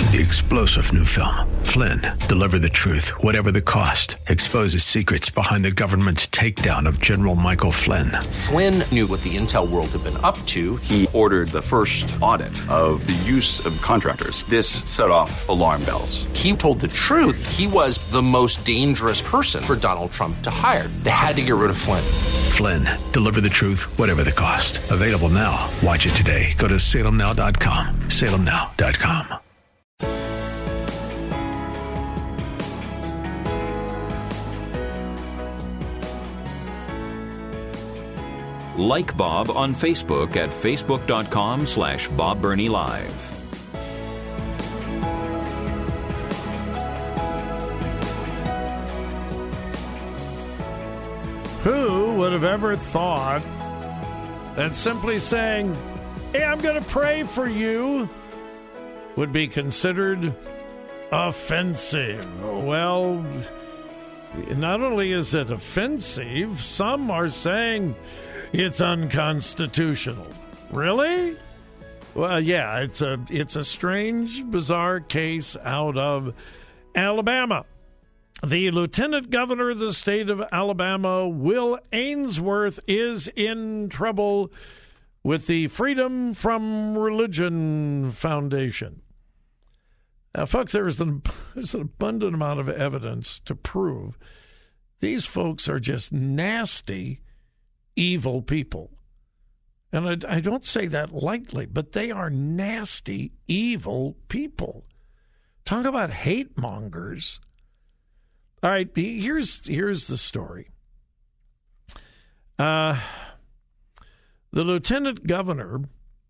The explosive new film, Flynn, deliver the truth, whatever the cost, exposes secrets behind the government's takedown of General Michael Flynn. Flynn knew what the intel world had been up to. He ordered the first audit of the use of contractors. This set off alarm bells. He told the truth. He was the most dangerous person for Donald Trump to hire. They had to get rid of Flynn. Flynn, deliver the truth, whatever the cost. Available now. Watch it today. Go to salemnow.com. salemnow.com. Like Bob on Facebook at facebook.com/Bob Burney Live. Who would have ever thought that simply saying, "Hey, I'm going to pray for you," would be considered offensive? Well, not only is it offensive, some are saying it's unconstitutional. Really? Well, yeah, it's a strange, bizarre case out of Alabama. The lieutenant governor of the state of Alabama, Will Ainsworth, is in trouble with the Freedom from Religion Foundation. Now, folks, there's an abundant amount of evidence to prove these folks are just nasty, evil people. And I don't say that lightly, but they are nasty, evil people. Talk about hate mongers. All right, here's the story. The lieutenant governor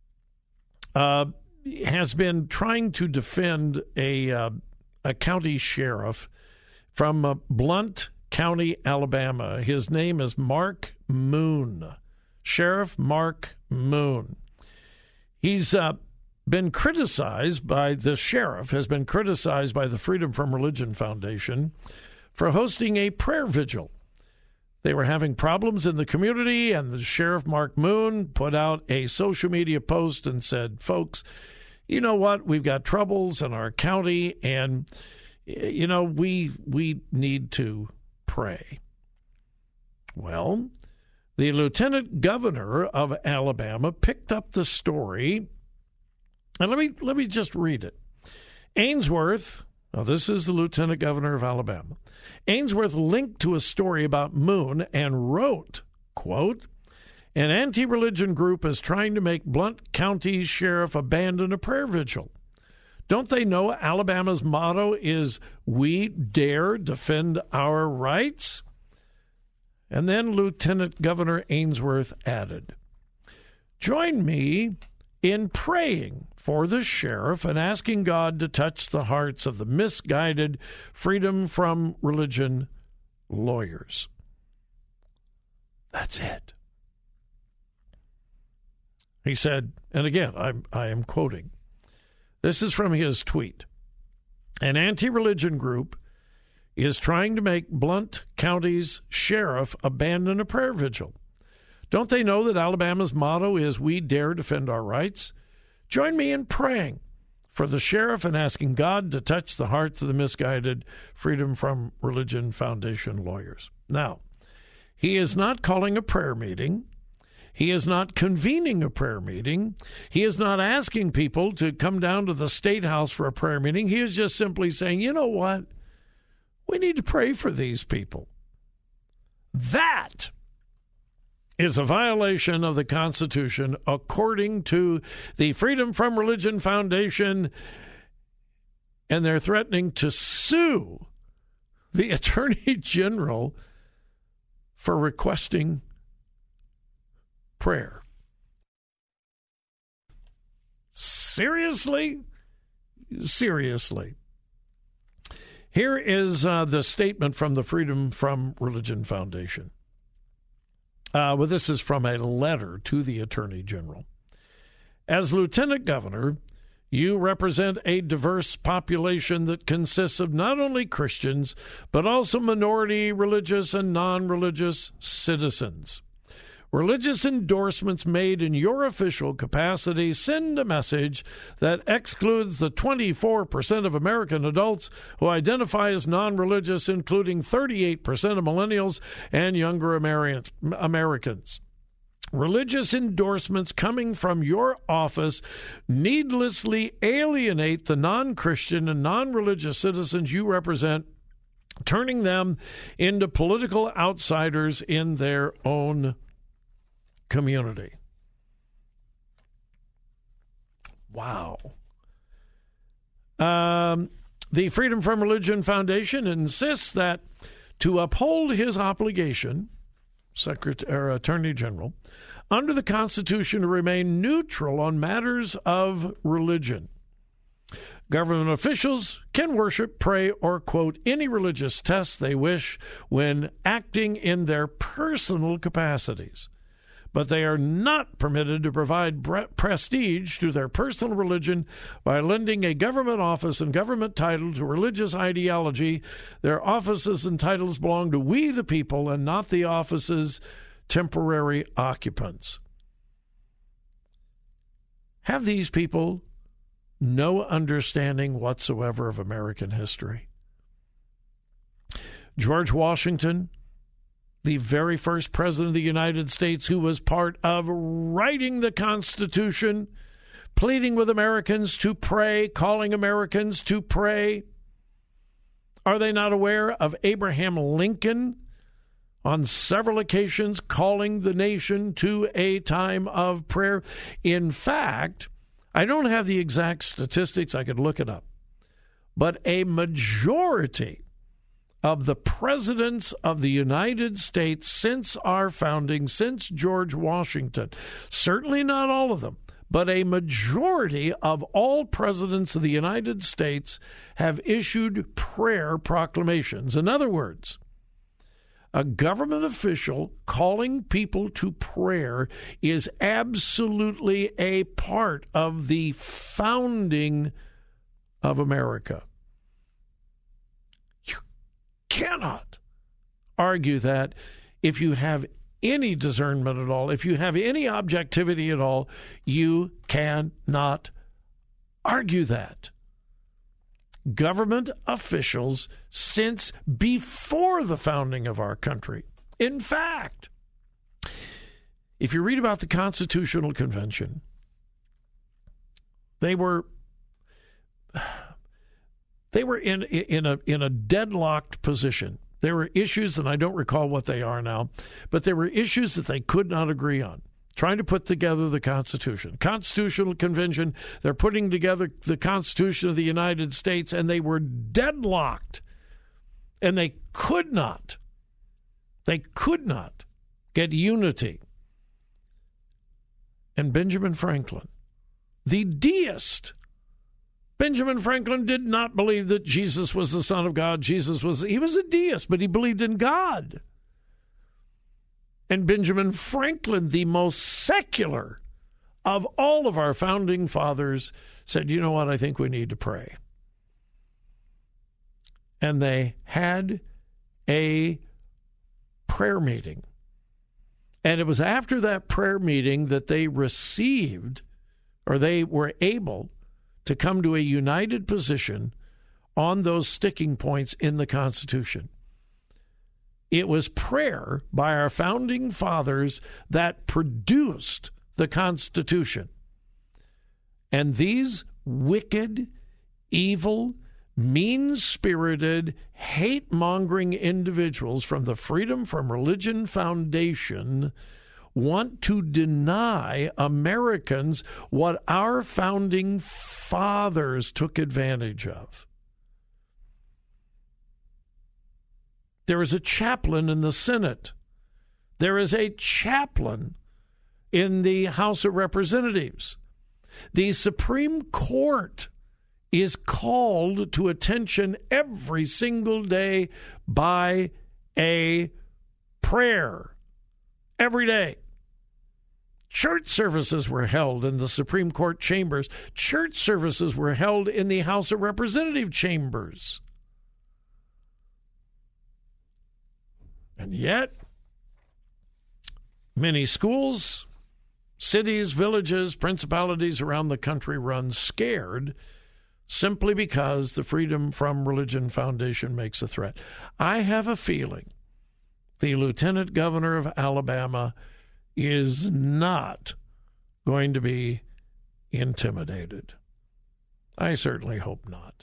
has been trying to defend a county sheriff from Blount County, Alabama. His name is Mark Moon. Sheriff Mark Moon. He's been criticized by the sheriff, has been criticized by the Freedom from Religion Foundation for hosting a prayer vigil. They were having problems in the community, and the Sheriff Mark Moon put out a social media post and said, folks, you know what? We've got troubles in our county, and, you know, we need to pray. Well, the lieutenant governor of Alabama picked up the story, and let me just read it. Ainsworth, now this is the lieutenant governor of Alabama. Ainsworth linked to a story about Moon and wrote, quote, an anti-religion group is trying to make Blount County sheriff abandon a prayer vigil. Don't they know Alabama's motto is, we dare defend our rights? And then Lieutenant Governor Ainsworth added, join me in praying for the sheriff and asking God to touch the hearts of the misguided Freedom from Religion lawyers. That's it. He said, and again, I am quoting, this is from his tweet. An anti-religion group is trying to make Blount County's sheriff abandon a prayer vigil. Don't they know that Alabama's motto is, we dare defend our rights? Join me in praying for the sheriff and asking God to touch the hearts of the misguided Freedom from Religion Foundation lawyers. Now, he is not calling a prayer meeting. He is not convening a prayer meeting. He is not asking people to come down to the State House for a prayer meeting. He is just simply saying, you know what? We need to pray for these people. That is a violation of the Constitution, according to the Freedom from Religion Foundation, and they're threatening to sue the Attorney General for requesting prayer. Seriously? Seriously. Here is the statement from the Freedom from Religion Foundation. Well, this is from a letter to the Attorney General. As Lieutenant Governor, you represent a diverse population that consists of not only Christians, but also minority religious and non-religious citizens. Religious endorsements made in your official capacity send a message that excludes the 24% of American adults who identify as non-religious, including 38% of millennials and younger Americans. Religious endorsements coming from your office needlessly alienate the non-Christian and non-religious citizens you represent, turning them into political outsiders in their own community. Wow. The Freedom from Religion Foundation insists that to uphold his obligation, Attorney General, under the Constitution to remain neutral on matters of religion, government officials can worship, pray, or quote any religious text they wish when acting in their personal capacities. But they are not permitted to provide prestige to their personal religion by lending a government office and government title to religious ideology. Their offices and titles belong to we the people and not the office's temporary occupants. Have these people no understanding whatsoever of American history? George Washington, the very first president of the United States who was part of writing the Constitution, pleading with Americans to pray, calling Americans to pray. Are they not aware of Abraham Lincoln on several occasions calling the nation to a time of prayer? In fact, I don't have the exact statistics. I could look it up. But a majority of the presidents of the United States since our founding, since George Washington, certainly not all of them, but a majority of all presidents of the United States have issued prayer proclamations. In other words, a government official calling people to prayer is absolutely a part of the founding of America. You cannot argue that if you have any discernment at all, if you have any objectivity at all, you cannot argue that. Government officials since before the founding of our country. In fact, if you read about the Constitutional Convention, they were in a deadlocked position. There were issues, and I don't recall what they are now, but there were issues that they could not agree on. Trying to put together the Constitution. Constitutional Convention, they're putting together the Constitution of the United States, and they were deadlocked. And they could not get unity. And Benjamin Franklin, the deist, Benjamin Franklin did not believe that Jesus was the Son of God. He was a deist, but he believed in God. And Benjamin Franklin, the most secular of all of our founding fathers, said, you know what, I think we need to pray. And they had a prayer meeting. And it was after that prayer meeting that they received, or they were able to come to a united position on those sticking points in the Constitution. It was prayer by our founding fathers that produced the Constitution. And these wicked, evil, mean-spirited, hate-mongering individuals from the Freedom from Religion Foundation want to deny Americans what our founding fathers took advantage of. There is a chaplain in the Senate. There is a chaplain in the House of Representatives. The Supreme Court is called to attention every single day by a prayer. Every day. Church services were held in the Supreme Court chambers. Church services were held in the House of Representative chambers. And yet, Many schools, cities, villages, principalities around the country run scared simply because the Freedom from Religion Foundation makes a threat. I have a feeling the lieutenant governor of Alabama is not going to be intimidated. I certainly hope not.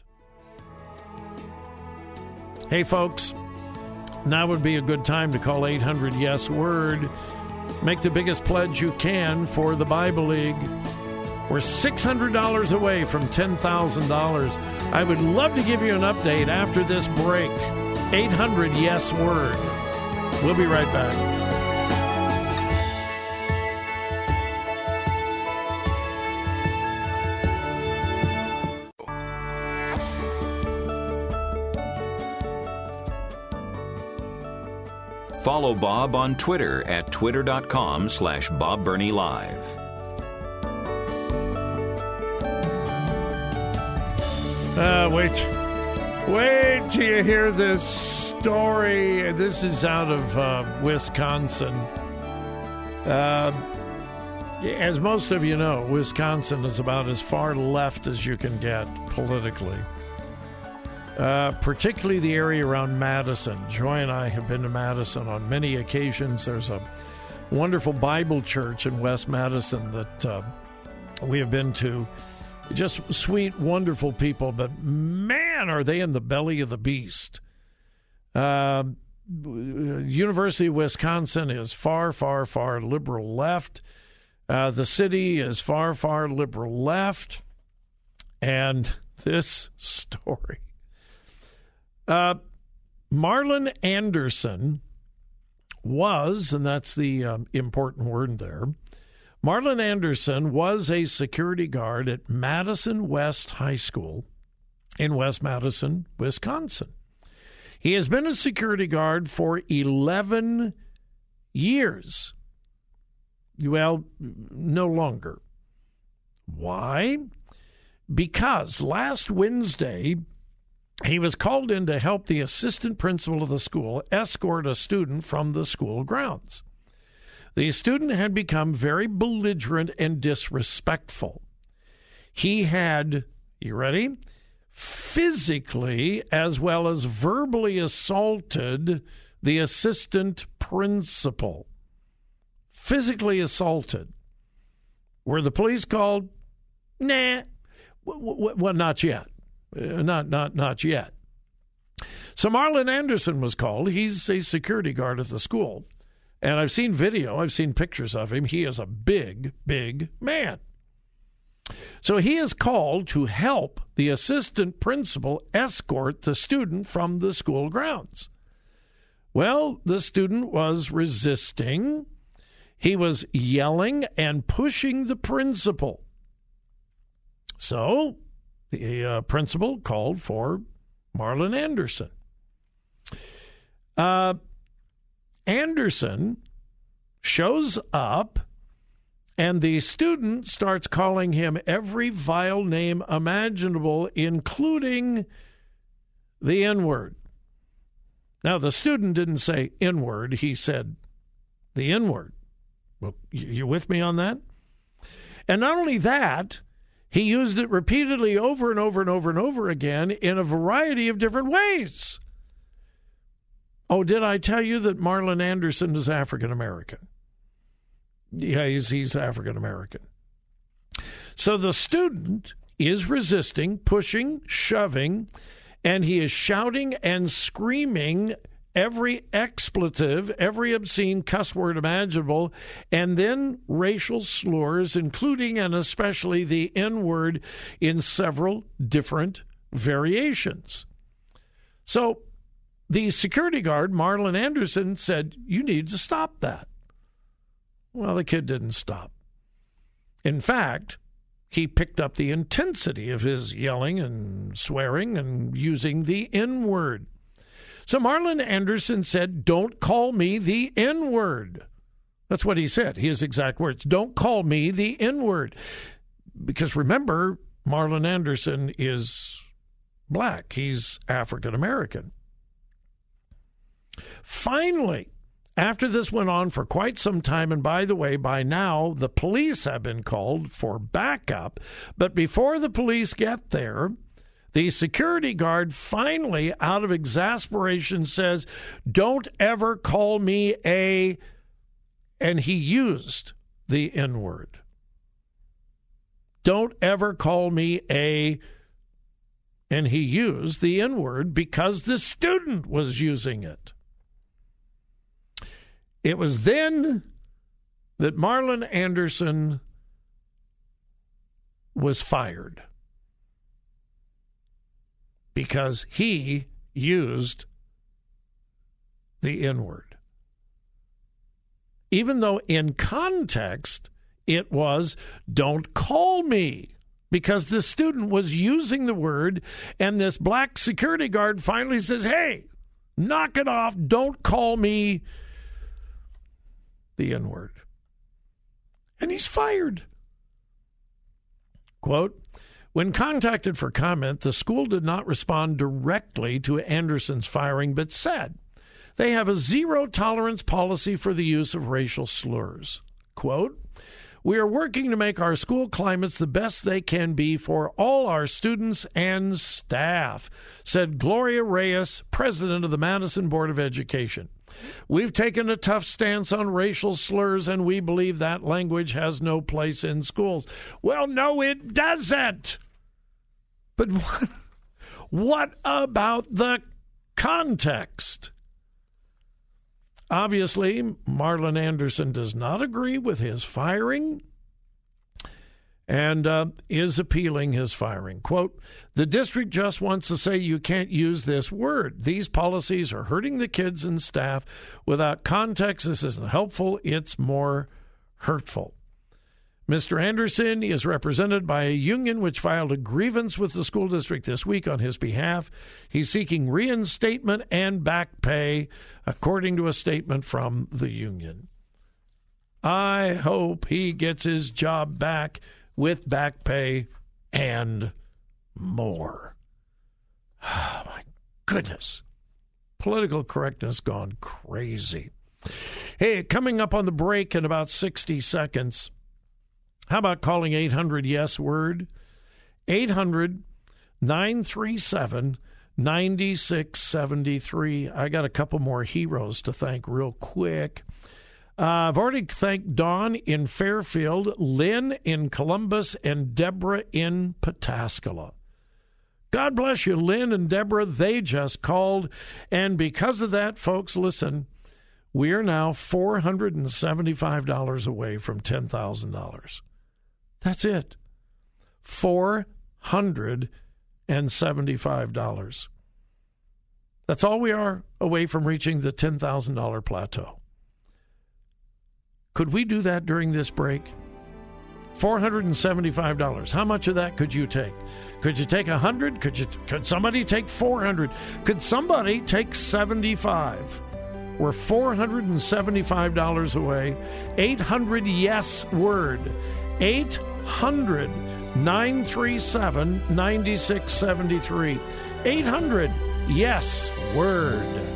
Hey, folks, now would be a good time to call 800-YES-WORD. Make the biggest pledge you can for the Bible League. We're $600 away from $10,000. I would love to give you an update after this break. 800-YES-WORD. We'll be right back. Follow Bob on Twitter at twitter.com/BobBurneyLive. Wait till you hear this story. This is out of Wisconsin. As most of you know, Wisconsin is about as far left as you can get politically. Particularly the area around Madison. Joy and I have been to Madison on many occasions. There's a wonderful Bible church in West Madison that we have been to. Just sweet, wonderful people, but man, are they in the belly of the beast. University of Wisconsin is far, far, far liberal left. The city is far, far liberal left. And this story. Marlon Anderson was, and that's the important word there, Marlon Anderson was a security guard at Madison West High School in West Madison, Wisconsin. He has been a security guard for 11 years. Well, no longer. Why? Because last Wednesday, he was called in to help the assistant principal of the school escort a student from the school grounds. The student had become very belligerent and disrespectful. He had, you ready, physically as well as verbally assaulted the assistant principal. Physically assaulted. Were the police called? Nah. Well, not yet. Not yet. So Marlon Anderson was called. He's a security guard at the school. And I've seen video. I've seen pictures of him. He is a big, big man. So he is called to help the assistant principal escort the student from the school grounds. Well, the student was resisting. He was yelling and pushing the principal. So the principal called for Marlon Anderson. Anderson shows up, and the student starts calling him every vile name imaginable, including the N-word. Now, the student didn't say N-word. He said the N-word. Well, you with me on that? And not only that, he used it repeatedly over and over and over and over again in a variety of different ways. Oh, did I tell you that Marlon Anderson is African American? Yeah, he's African American. So the student is resisting, pushing, shoving, and he is shouting and screaming every expletive, every obscene cuss word imaginable, and then racial slurs, including and especially the N-word in several different variations. So the security guard, Marlon Anderson, said, "You need to stop that." Well, the kid didn't stop. In fact, he picked up the intensity of his yelling and swearing and using the N-word. So Marlon Anderson said, "Don't call me the N-word." That's what he said, his exact words. "Don't call me the N-word." Because remember, Marlon Anderson is black. He's African American. Finally, After this went on for quite some time, and by the way, by now the police have been called for backup, but before the police get there, the security guard finally, out of exasperation, says, "Don't ever call me a," and he used the N-word. "Don't ever call me a," and he used the N-word because the student was using it. It was then that Marlon Anderson was fired because he used the N-word. Even though in context it was, "Don't call me," because the student was using the word, and this black security guard finally says, "Hey, knock it off, don't call me the N-word." And he's fired. Quote, "When contacted for comment, the school did not respond directly to Anderson's firing, but said they have a zero-tolerance policy for the use of racial slurs. Quote, "We are working to make our school climates the best they can be for all our students and staff," said Gloria Reyes, president of the Madison Board of Education. "We've taken a tough stance on racial slurs, and we believe that language has no place in schools." Well, no, it doesn't. But what about the context? Obviously, Marlon Anderson does not agree with his firing and is appealing his firing. Quote, "The district just wants to say you can't use this word. These policies are hurting the kids and staff. Without context, this isn't helpful. It's more hurtful." Mr. Anderson is represented by a union which filed a grievance with the school district this week on his behalf. He's seeking reinstatement and back pay, according to a statement from the union. I hope he gets his job back with back pay and more. Oh, my goodness. Political correctness gone crazy. Hey, coming up on the break in about 60 seconds, how about calling 800-YES-WORD? 800-937-9673. I got a couple more heroes to thank real quick. I've already thanked Dawn in Fairfield, Lynn in Columbus, and Deborah in Pataskala. God bless you, Lynn and Deborah. They just called. And because of that, folks, listen, we are now $475 away from $10,000. That's it. $475. That's all we are away from reaching the $10,000 plateau. Could we do that during this break? $475. How much of that could you take? Could you take 100? Could somebody take 400? Could somebody take 75? We're $475 away. 800-YES-WORD. 800-937-9673. 800-YES-WORD.